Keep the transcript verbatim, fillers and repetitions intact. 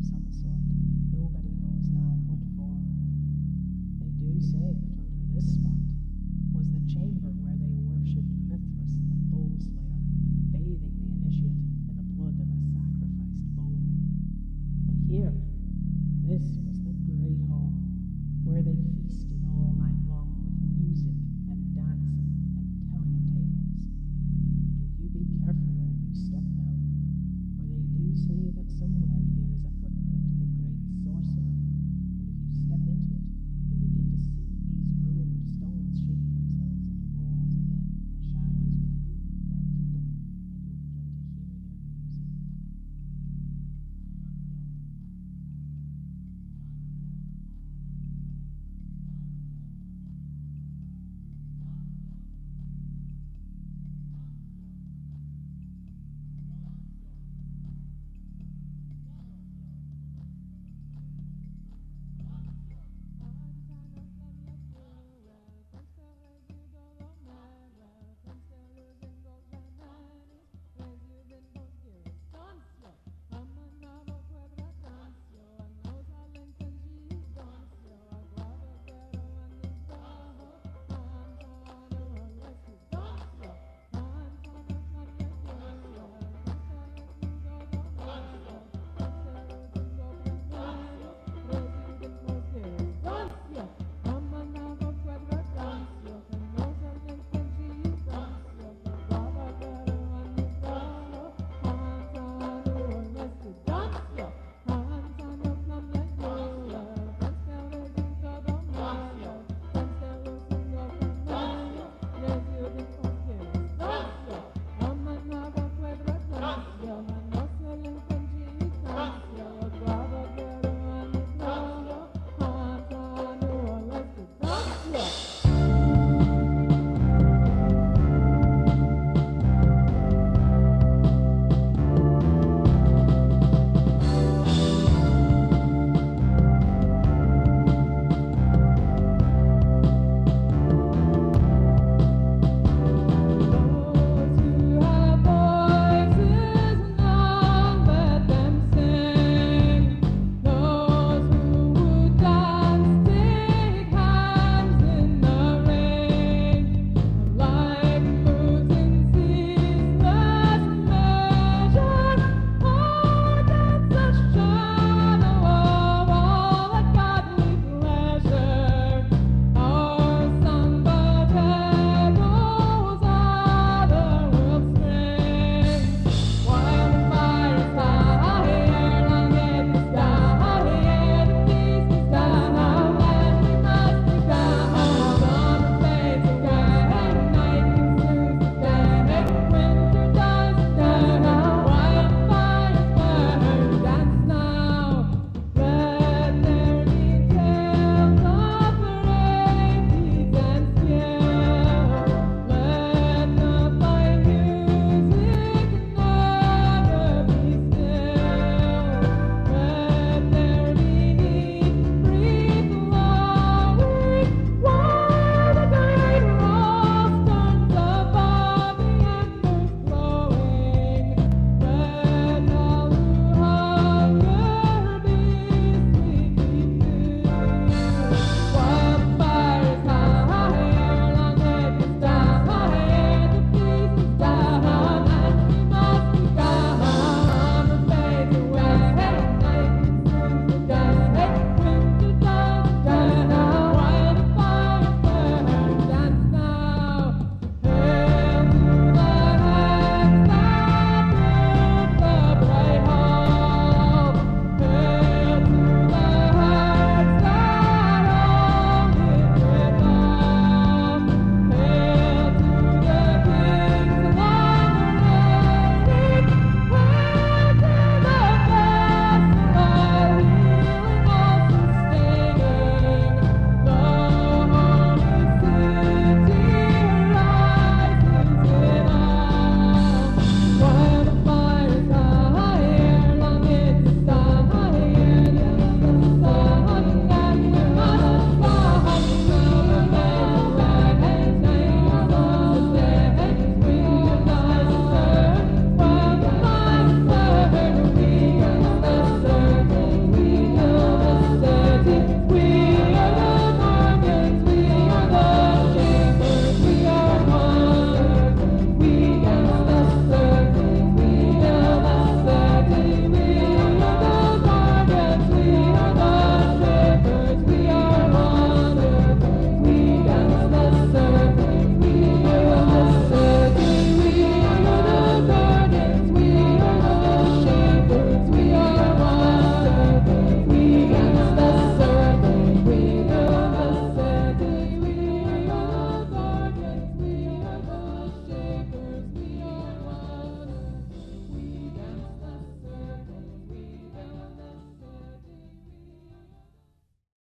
of some sort. Nobody knows now what for. They do say that under this spot was the chamber where they worshipped Mithras, the bull slayer, bathing the initiate in the blood of a sacrificed bull. And here, this was the great hall, where they feasted all night long with music and dancing and telling of tales. Do you be careful where you step now, for they do say that somewhere